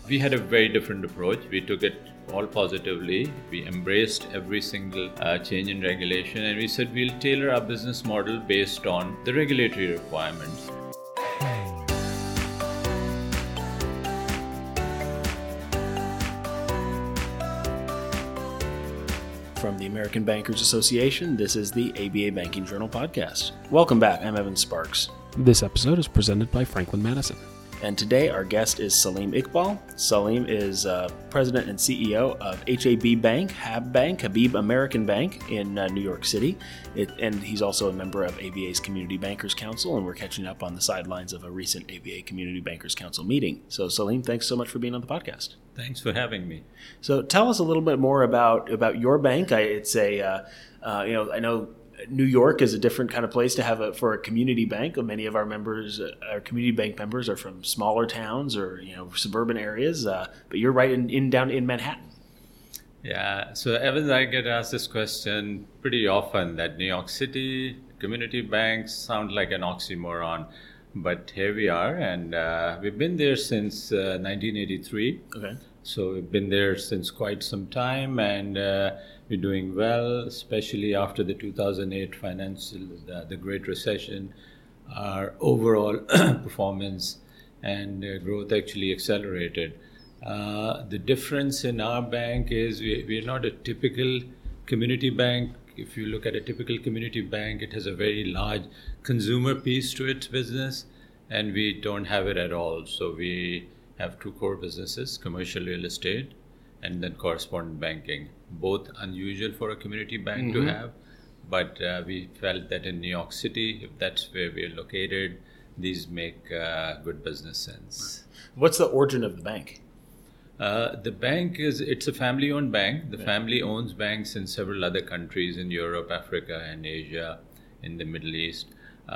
We had a very different approach. We took it all positively. We embraced every single change in regulation, and we said we'll tailor our business model based on the regulatory requirements. From the American Bankers Association, this is the ABA Banking Journal podcast. Welcome back. I'm Evan Sparks. This episode is presented by Franklin Madison. And today our guest is Salim Iqbal. Salim is president and CEO of HAB Bank, Habib American Bank in New York City. And he's also a member of ABA's Community Bankers Council, and we're catching up on the sidelines of a recent ABA Community Bankers Council meeting. So Salim, thanks so much for being on the podcast. Thanks for having me. So tell us a little bit more about your bank. I know New York is a different kind of place to have for a community bank. Many of our members, our community bank members, are from smaller towns or suburban areas. But you're right down in Manhattan. Yeah. So Evan, I get asked this question pretty often that New York City community banks sound like an oxymoron, but here we are, and we've been there since 1983. Okay. So we've been there since quite some time, and we're doing well, especially after the 2008 the Great Recession. Our overall performance and growth actually accelerated. The difference in our bank is we're not a typical community bank. If you look at a typical community bank, it has a very large consumer piece to its business, and we don't have it at all. So we have two core businesses, commercial real estate and then correspondent banking, both unusual for a community bank to have. But we felt that in New York City, if that's where we're located, these make good business sense. What's the origin of the bank? The bank it's a family-owned bank. The family owns banks in several other countries in Europe, Africa, and Asia, in the Middle East.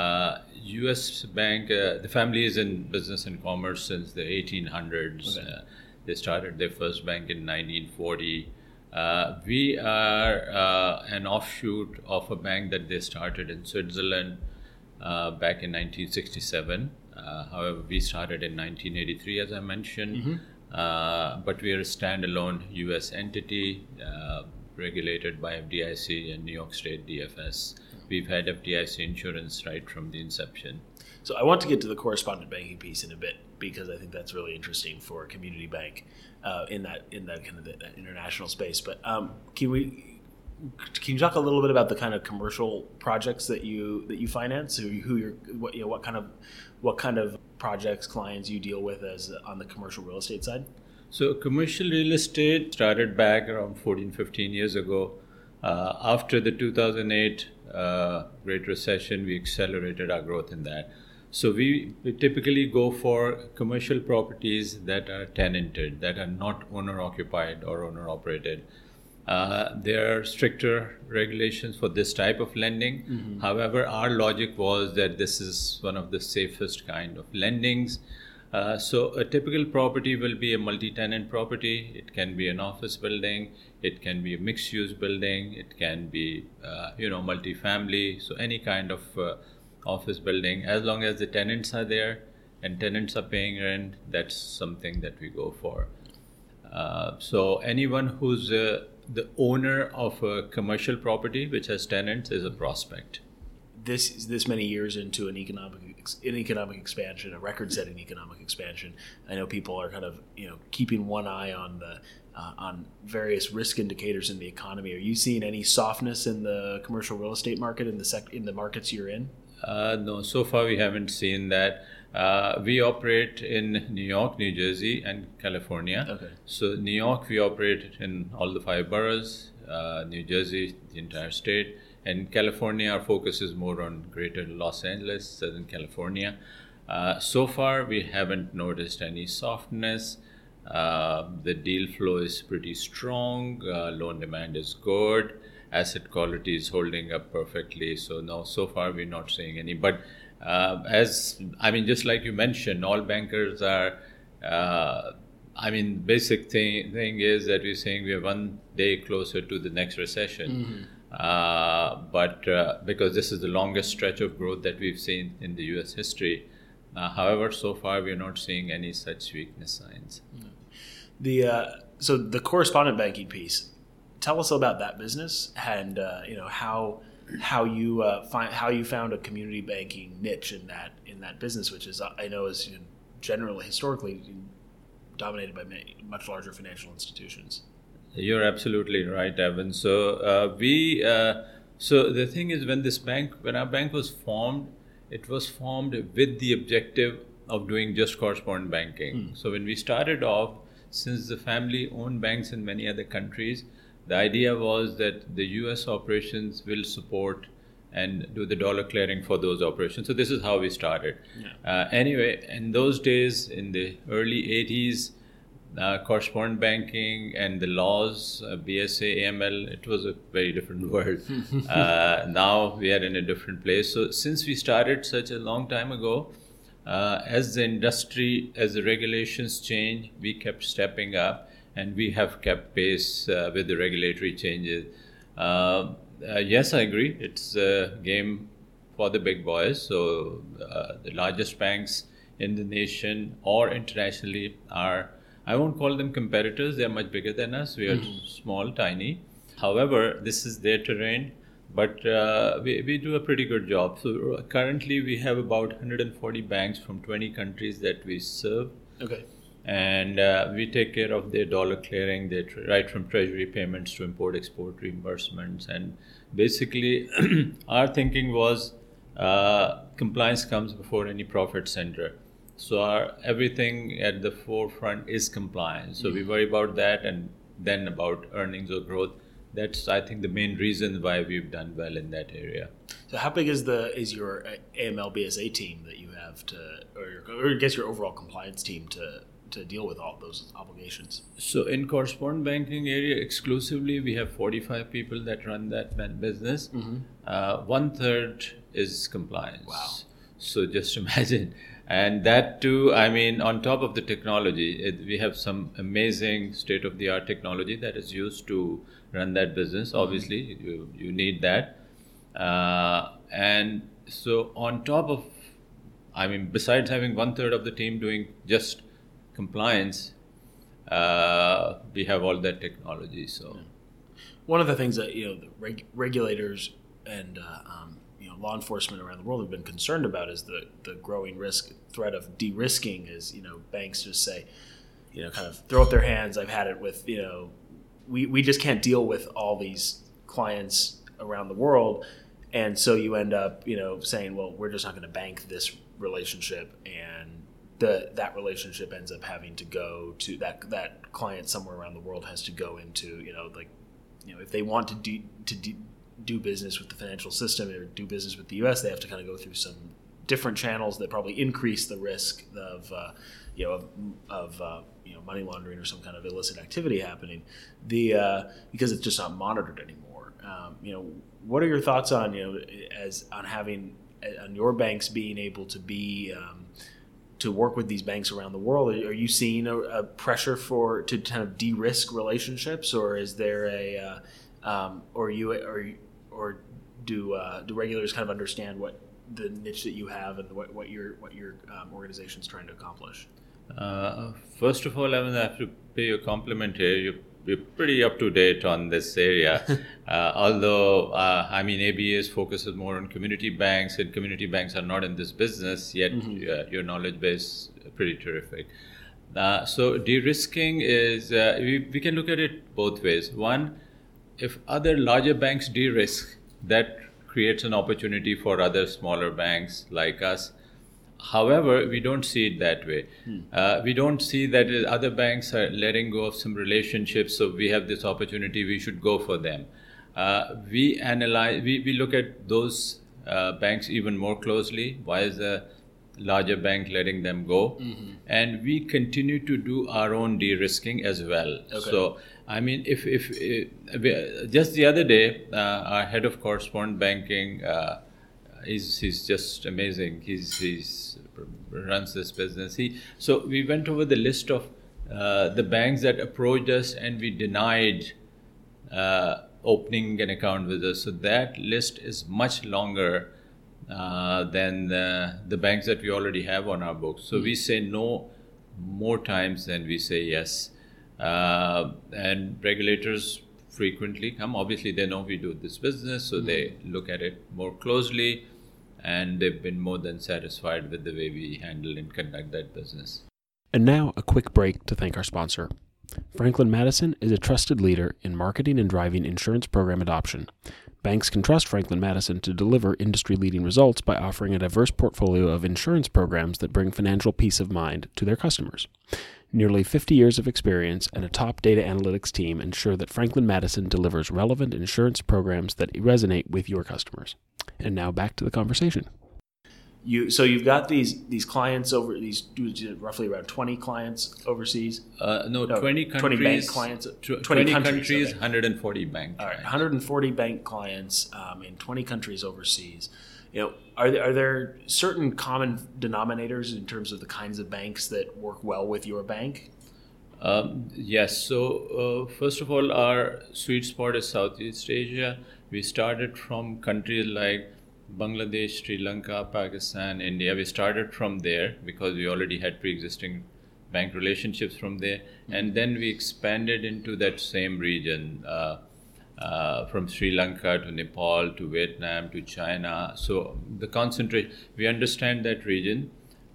U.S. bank, the family is in business and commerce since the 1800s. Okay. They started their first bank in 1940. We are an offshoot of a bank that they started in Switzerland back in 1967. However, we started in 1983, as I mentioned. But we are a standalone U.S. entity regulated by FDIC and New York State DFS. We've had FDIC insurance right from the inception. So I want to get to the correspondent banking piece in a bit, because I think that's really interesting for a community bank in that kind of that international space. But can you talk a little bit about the kind of commercial projects that you finance? What kind of projects, clients you deal with as on the commercial real estate side? So commercial real estate started back around 15 years ago. After the 2008 Great Recession, we accelerated our growth in that. So we typically go for commercial properties that are tenanted, that are not owner-occupied or owner-operated. There are stricter regulations for this type of lending. However, our logic was that this is one of the safest kind of lendings. So a typical property will be a multi-tenant property. It can be an office building. It can be a mixed-use building. It can be, multifamily. So any kind of office building, as long as the tenants are there and tenants are paying rent, that's something that we go for. So anyone who's the owner of a commercial property which has tenants is a prospect. This many years into an economic expansion, a record-setting economic expansion, I know people are kind of keeping one eye on various risk indicators in the economy. Are you seeing any softness in the commercial real estate market in the markets you're in? No, so far we haven't seen that. We operate in New York, New Jersey, and California. Okay. So New York, we operate in all the 5 boroughs. New Jersey, the entire state. And California, our focus is more on greater Los Angeles, Southern California. So far, we haven't noticed any softness. The deal flow is pretty strong. Loan demand is good. Asset quality is holding up perfectly. So no, so far we're not seeing any. But just like you mentioned, all bankers are. Basic thing is that we're saying we're one day closer to the next recession. But because this is the longest stretch of growth that we've seen in the U.S. history. However, so far we're not seeing any such weakness signs. So the correspondent banking piece. Tell us about that business and how you found a community banking niche in that business, which is I know is generally historically dominated by much larger financial institutions. You're absolutely right, Evan. So so the thing is, when our bank was formed, it was formed with the objective of doing just correspondent banking. So when we started off, since the family owned banks in many other countries, the idea was that the US operations will support and do the dollar clearing for those operations. So this is how we started. Yeah. Anyway, in those days, in the early 80s, correspondent banking and the laws, BSA, AML, it was a very different world. Now we are in a different place. So since we started such a long time ago, as the industry, as the regulations change, we kept stepping up and we have kept pace with the regulatory changes. Yes, I agree. It's a game for the big boys. So the largest banks in the nation or internationally are, I won't call them competitors. They're much bigger than us. We are small, tiny. However, this is their terrain, but we do a pretty good job. So currently we have about 140 banks from 20 countries that we serve. Okay. And we take care of their dollar clearing, right from treasury payments to import-export reimbursements. And basically, our thinking was compliance comes before any profit center. So everything at the forefront is compliance. So we worry about that and then about earnings or growth. That's, I think, the main reason why we've done well in that area. So how big is your AML BSA team that you have or I guess your overall compliance team to deal with all those obligations? So in correspondent banking area exclusively, we have 45 people that run that business. 1/3 is compliance. Wow. So just imagine. And that too, I mean, on top of the technology, we have some amazing state-of-the-art technology that is used to run that business. Obviously, you need that. And so on top of, I mean, besides having 1/3 of the team doing just compliance, we have all that technology. So one of the things that the regulators and law enforcement around the world have been concerned about is the growing threat of de-risking. Is banks just say, kind of throw up their hands. I've had it with we just can't deal with all these clients around the world, and so you end up saying, well, we're just not going to bank this relationship, and that relationship ends up having to go to that client somewhere around the world has to go into if they want to do business with the financial system or do business with the U.S., they have to kind of go through some different channels that probably increase the risk of money laundering or some kind of illicit activity happening. Because it's just not monitored anymore. What are your thoughts on on your banks being able to be to work with these banks around the world? Are you seeing a pressure to kind of de-risk relationships, or is there or do regulators kind of understand what the niche that you have and what your organization is trying to accomplish? First of all, Evan, I have to pay you a compliment here. You're pretty up to date on this area. Although, ABS focuses more on community banks, and community banks are not in this business, yet your knowledge base is pretty terrific. So de-risking is, we can look at it both ways. One, if other larger banks de-risk, that creates an opportunity for other smaller banks like us. However, we don't see it that way. We don't see that other banks are letting go of some relationships, so we have this opportunity, we should go for them. We look at those banks even more closely. Why is a larger bank letting them go? And we continue to do our own de-risking as well. Okay. So, if just the other day, our head of correspondent banking, he's just amazing. He's runs this business. So we went over the list of the banks that approached us, and we denied opening an account with us. So that list is much longer than the banks that we already have on our books. So we say no more times than we say yes. And regulators frequently come. Obviously, they know we do this business, so they look at it more closely, and they've been more than satisfied with the way we handle and conduct that business. And now, a quick break to thank our sponsor. Franklin Madison is a trusted leader in marketing and driving insurance program adoption. Banks can trust Franklin Madison to deliver industry-leading results by offering a diverse portfolio of insurance programs that bring financial peace of mind to their customers. Nearly 50 years of experience and a top data analytics team ensure that Franklin Madison delivers relevant insurance programs that resonate with your customers. And now back to the conversation. So you've got these clients over roughly around 20 clients overseas. 20 countries. 20 bank clients. 20 countries, okay. 140 bank. All right, 140 bank clients in 20 countries overseas. Are there certain common denominators in terms of the kinds of banks that work well with your bank? Yes. So first of all, our sweet spot is Southeast Asia. We started from countries like Bangladesh, Sri Lanka, Pakistan, India. We started from there because we already had pre-existing bank relationships from there. And then we expanded into that same region, from Sri Lanka to Nepal to Vietnam to China. So the concentration, we understand that region.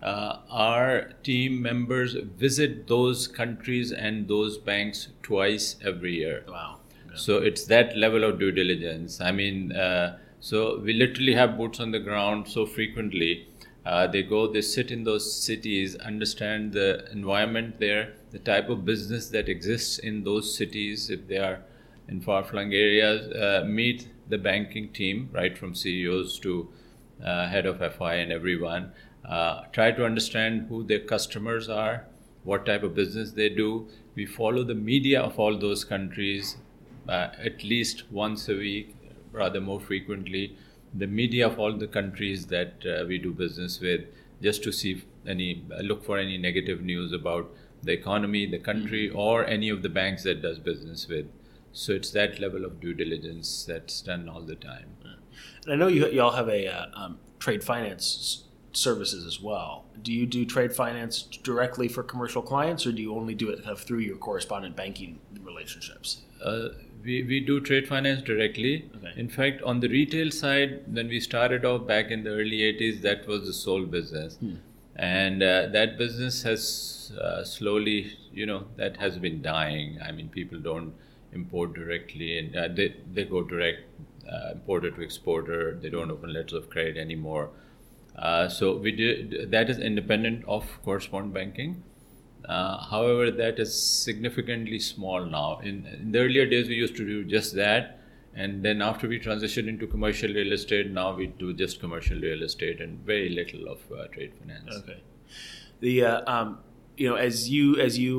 Our team members visit those countries and those banks twice every year. Wow. Yeah. So it's that level of due diligence. I mean, so we literally have boots on the ground so frequently. They sit in those cities, understand the environment there, the type of business that exists in those cities, if they are in far-flung areas, meet the banking team, right from CEOs to head of FI and everyone. Try to understand who their customers are, what type of business they do. We follow the media of all those countries at least once a week, rather more frequently, the media of all the countries that we do business with, just to see look for any negative news about the economy, the country, or any of the banks that does business with. So it's that level of due diligence that's done all the time. And I know you all have a trade finance services as well. Do you do trade finance directly for commercial clients, or do you only do it through your correspondent banking relationships? We do trade finance directly. Okay. In fact, on the retail side, when we started off back in the early 80s, that was the sole business. And that business has slowly, that has been dying. I mean, people don't import directly, and they go direct, importer to exporter. They don't open letters of credit anymore. So that is independent of correspondent banking. However, that is significantly small now. In the earlier days, we used to do just that, and then after we transitioned into commercial real estate, now we do just commercial real estate and very little of trade finance. Okay. As you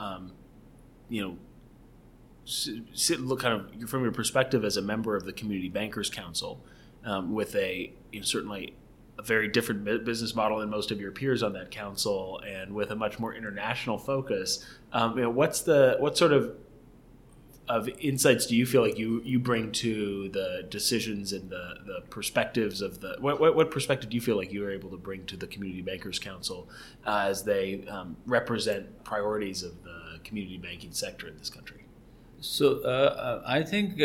look kind of from your perspective as a member of the Community Bankers Council, with certainly a very different business model than most of your peers on that council, and with a much more international focus, what sort of insights do you feel like you bring to the decisions and the perspectives of what perspective do you feel like you are able to bring to the Community Bankers Council as they represent priorities of the community banking sector in this country? So I think,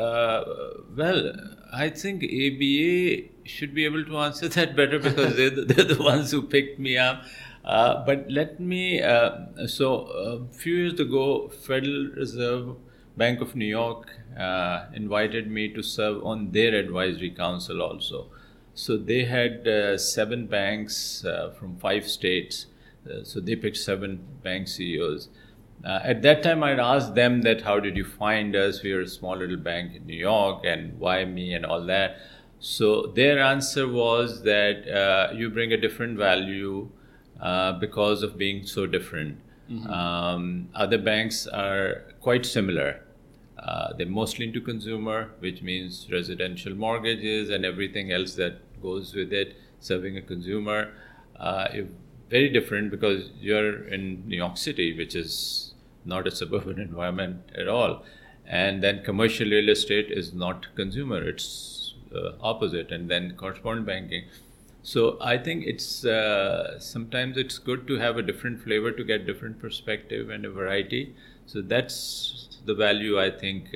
I think ABA should be able to answer that better because they're the ones who picked me up. But let me, a few years ago, Federal Reserve Bank of New York invited me to serve on their advisory council also. So they had 7 banks from 5 states. So they picked 7 bank CEOs. At that time, I'd asked them that, how did you find us? We are a small little bank in New York, and why me and all that. So their answer was that you bring a different value because of being so different. Other banks are quite similar. They're mostly into consumer, which means residential mortgages and everything else that goes with it, serving a consumer. Very different because you're in New York City, which is not a suburban environment at all. And then commercial real estate is not consumer, it's opposite. And then correspondent banking. So I think it's sometimes it's good to have a different flavor to get different perspective and a variety. So that's the value I think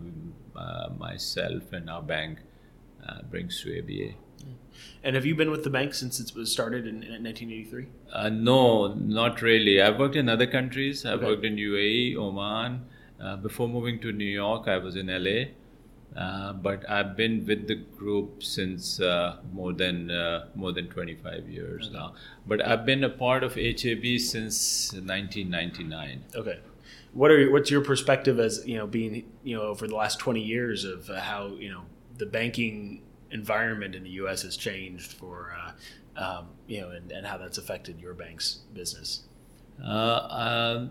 myself and our bank brings to ABA. And have you been with the bank since it was started in 1983? No, not really. I've worked in other countries. I've Okay. worked in UAE, Oman. Before moving to New York, I was in LA. But I've been with the group since more than 25 years now. But I've been a part of HAB since 1999. Okay. What's your perspective as being over the last 20 years of how the banking environment in the U.S. has changed for and how that's affected your bank's business? I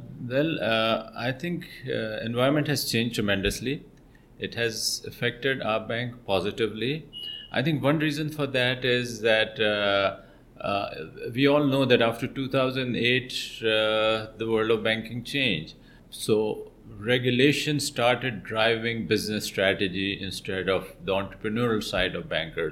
think environment has changed tremendously. It has affected our bank positively. I think one reason for that is that we all know that after 2008, the world of banking changed. So regulation started driving business strategy instead of the entrepreneurial side of bankers.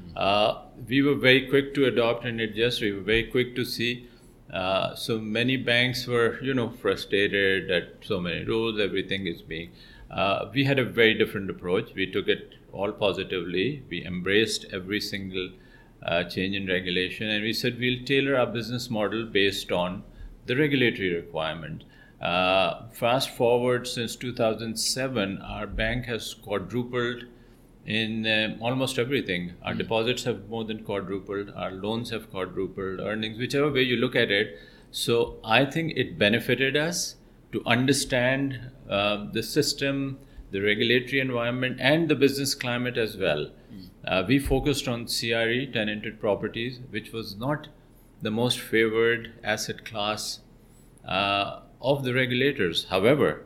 We were very quick to adopt and adjust. We were very quick to see. So many banks were, frustrated at so many rules, everything is being. We had a very different approach. We took it all positively. We embraced every single change in regulation, and we said we'll tailor our business model based on the regulatory requirement. Fast forward since 2007, our bank has quadrupled in almost everything. Our deposits have more than quadrupled, our loans have quadrupled, earnings, whichever way you look at it. So I think it benefited us to understand the system, the regulatory environment, and the business climate as well. We focused on CRE, tenanted properties, which was not the most favored asset class of the regulators. However,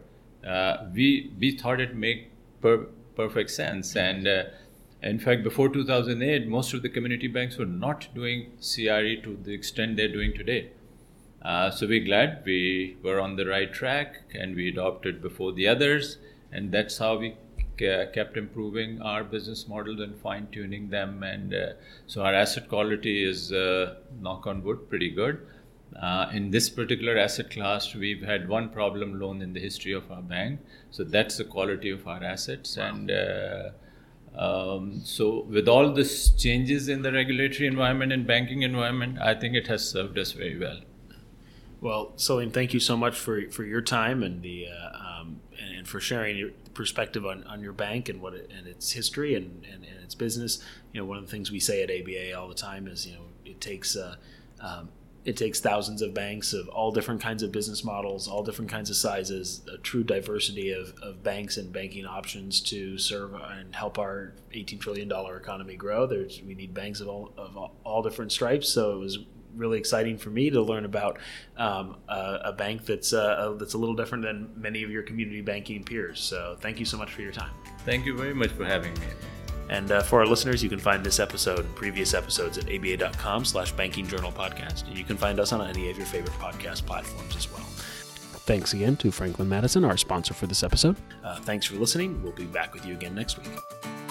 we thought it made perfect sense. And in fact, before 2008, most of the community banks were not doing CRE to the extent they're doing today. So we're glad we were on the right track and we adopted before the others. And that's how we kept improving our business models and fine-tuning them. And so our asset quality is, knock on wood, pretty good. In this particular asset class, we've had one problem loan in the history of our bank. So that's the quality of our assets. Wow. And so with all these changes in the regulatory environment and banking environment, I think it has served us very well. Well, Salim, thank you so much for your time and the and for sharing your perspective on your bank and and its history and its business. One of the things we say at ABA all the time is it takes thousands of banks of all different kinds of business models, all different kinds of sizes, a true diversity of banks and banking options to serve and help our $18 trillion economy grow. We need banks of all different stripes. So it was really exciting for me to learn about a bank that's a little different than many of your community banking peers. So thank you so much for your time. Thank you very much for having me. And for our listeners, you can find this episode and previous episodes at aba.com/Banking Journal Podcast. And you can find us on any of your favorite podcast platforms as well. Thanks again to Franklin Madison, our sponsor for this episode. Thanks for listening. We'll be back with you again next week.